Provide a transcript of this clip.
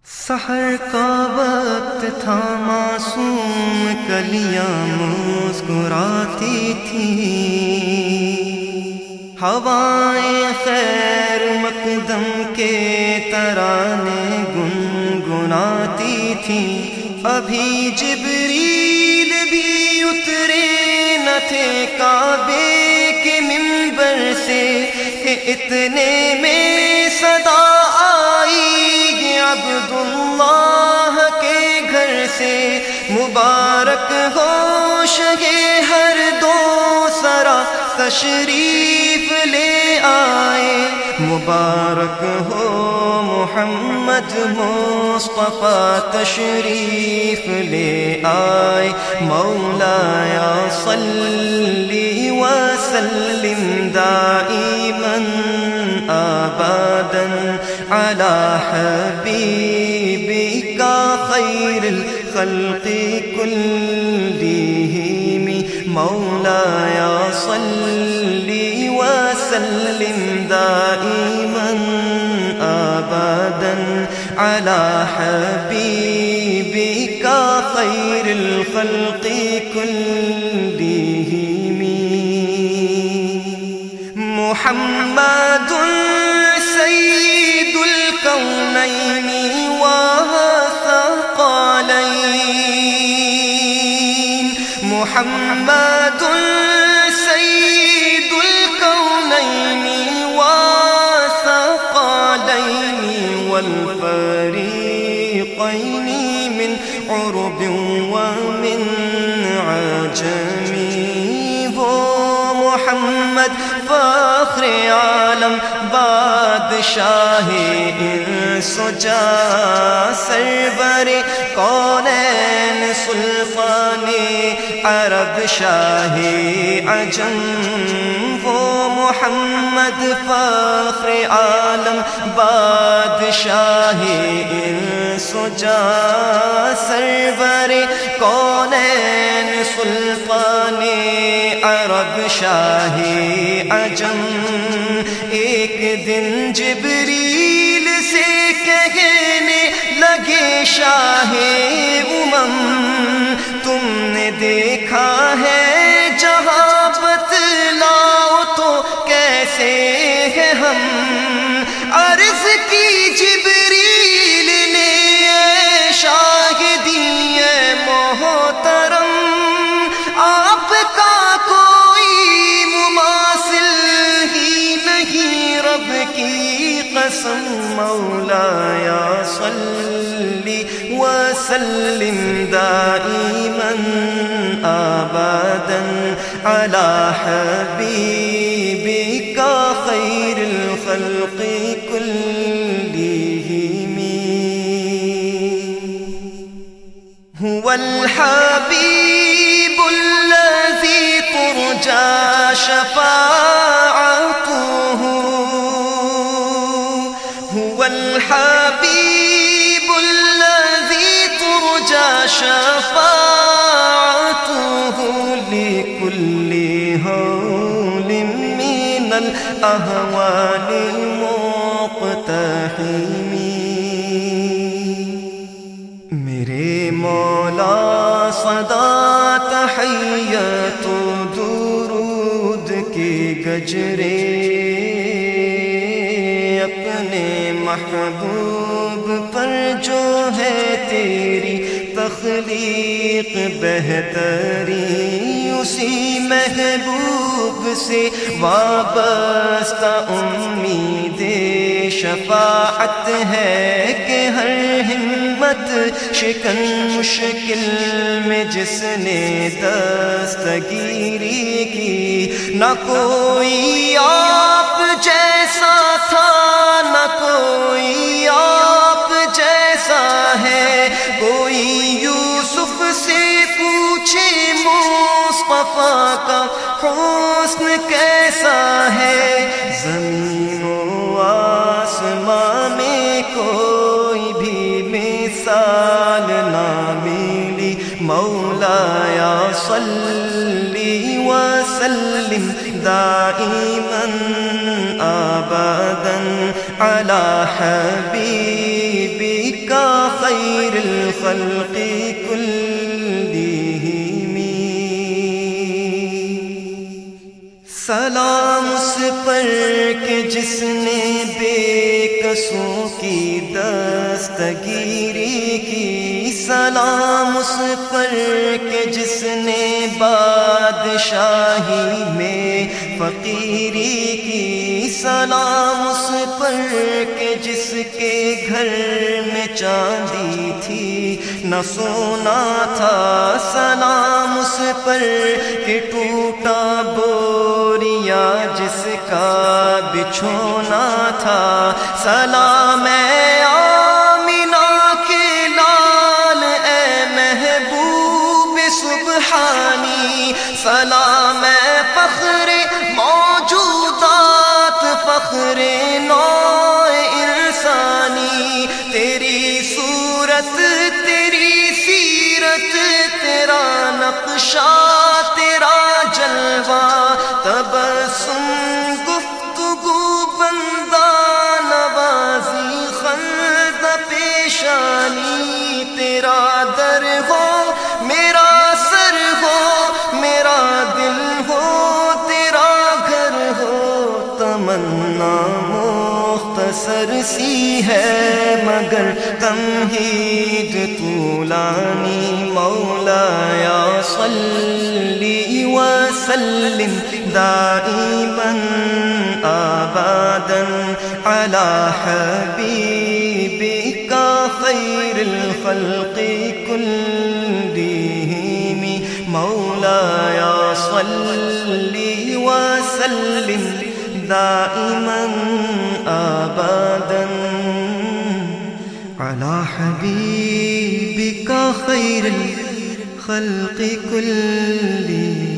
سحر کا وقت تھا، معصوم کلیاں مسکراتی تھیں، ہوائیں خیر مقدم کے ترانے گنگناتی تھیں۔ ابھی جبریل بھی اترے نہ تھے کعبے کے منبر سے کہ اتنے میں صدا آئی عبداللہ کے گھر سے، مبارک ہو شہ ہر دو سرا تشریف لے آئے، مبارک ہو محمد مصطفیٰ تشریف لے آئے۔ مولایا صلی وسلم دائما ابدا علی حبیبک خیر الخلق کلہم، مولایا صلی وسلم دائما ابدا علی حبیبک خیر الخلق کلہم۔ محمد سید الکونین والثقلین، محمد سید الکونین والثقلین والفریقین من عرب ومن عجم، وہ محمد فخر عالم بادشاہ انس و جاں، سرور کونین سلطان عرب شاہ عجم، وہ محمد فخر عالم بادشاہ انس و جاں، سرور کونین سلطان عرب شاہ عجم۔ ایک دن جبریل سے کہنے لگے شاہ امم، تم نے دیکھا ہے جہاں بتلاؤ تو کیسے ہیں ہم؟ عرض کی جبریل نے شاہدی محترم، آپ کا کوئی مماثل ہی نہیں رب کی قسم، مولایا صلی وسلم دائما ابدا علی حبیبک خیر الخلق کلہم۔ هو الحبیب الذی ترجى شفاعته، هو الحبیب الذی ترجى شفاعته لكل هول من الأهوال المقتحم۔ میرے مولا صدا تحیت و درود کے گجرے، اپنے محبوب پر جو ہے تیری تخلیق بہتری، اسی محبوب سے وابستہ امید شفاعت ہے کہ ہر ہمت شکن مشکل میں جس نے دستگیری کی، نہ کوئی آپ جیسا تھا نہ کوئی آپ جیسا ہے، کوئی یوسف سے پوچھے مصطفیٰ کا حسن کیسا ہے، زمین و آسمان میں کوئی بھی مثال نہ ملی، مولایا صلی وسلم دائما ابدا علی حبیبک خير الخلق كلهم سلام اس پر کہ جس نے بے قصوں کی دستگیری کی سلام اس پر کہ جس نے بادشاہی میں فقیری کی سلام اس پر کہ جس کے گھر میں چاندی تھی نہ سونا تھا سلام اس پر کہ ٹوٹا بوریا جس کا بچھونا تھا سلام اے آمینہ کے لال اے محبوب سبحانی سلام اے فخر موجودات فخر نوع انسانی تیری صورت تیری سیرت تیرا نقشہ تیرا جلوہ تبسم گفتگو بندہ نوازی خلد پیشانی تیرا در ہو میرا سر ہو میرا دل ہو تیرا گھر ہو تمنا مختصر سی ہے مگر تمہید طولانی مولایا صلی وسلم دائما ابدا على حبيبك خير الخلق كلهم مولاي صل وسلم دائما ابدا على حبيبك خير الخلق كلهم